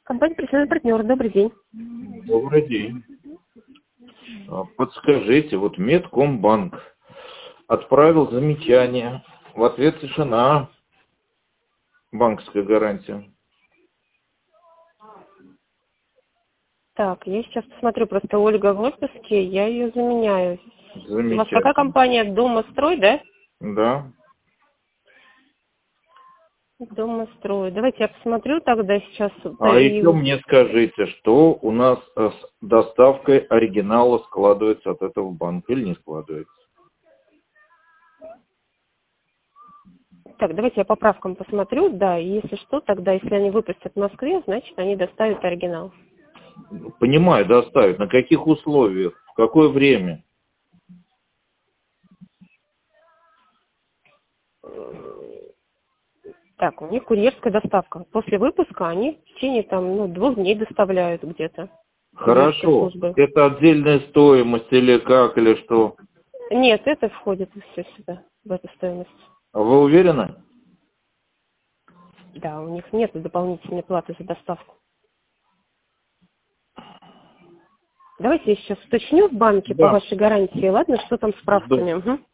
Компания «Профессиональный партнер». Добрый день. Добрый день. Подскажите, вот Медкомбанк отправил замечание, в ответ тишина, банковская гарантия. Так, я сейчас посмотрю, просто Ольга в отпуске, я ее заменяю. У вас какая Замечательно. компания? Домострой, да? Да. Домострой. Давайте я посмотрю тогда сейчас. А еще мне скажите, что у нас с доставкой оригинала складывается от этого банка или не складывается? Так, давайте я по правкам посмотрю, да, и если что, тогда, если они выпустят в Москве, значит, они доставят оригинал. Понимаю, доставят. На каких условиях? В какое время? Так, у них курьерская доставка. После выпуска они в течение там, 2 дней доставляют где-то. Курьерские Хорошо. службы. Это отдельная стоимость или как, или что? Нет, это входит все сюда, в эту стоимость. А вы уверены? Да, у них нет дополнительной платы за доставку. Давайте я сейчас уточню в банке по Да. вашей гарантии, ладно, что там с Да. справками. Угу.